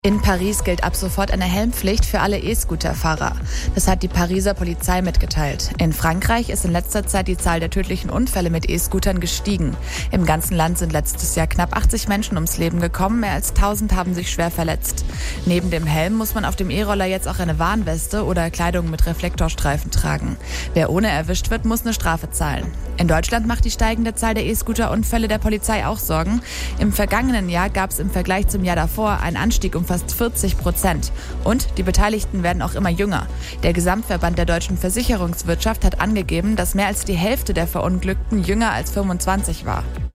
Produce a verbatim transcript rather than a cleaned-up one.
In Paris gilt ab sofort eine Helmpflicht für alle E-Scooter-Fahrer. Das hat die Pariser Polizei mitgeteilt. In Frankreich ist in letzter Zeit die Zahl der tödlichen Unfälle mit E-Scootern gestiegen. Im ganzen Land sind letztes Jahr knapp achtzig Menschen ums Leben gekommen, mehr als tausend haben sich schwer verletzt. Neben dem Helm muss man auf dem E-Roller jetzt auch eine Warnweste oder Kleidung mit Reflektorstreifen tragen. Wer ohne erwischt wird, muss eine Strafe zahlen. In Deutschland macht die steigende Zahl der E-Scooter-Unfälle der Polizei auch Sorgen. Im vergangenen Jahr gab es im Vergleich zum Jahr davor einen Anstieg um fast vierzig Prozent. Und die Beteiligten werden auch immer jünger. Der Gesamtverband der deutschen Versicherungswirtschaft hat angegeben, dass mehr als die Hälfte der Verunglückten jünger als fünfundzwanzig war.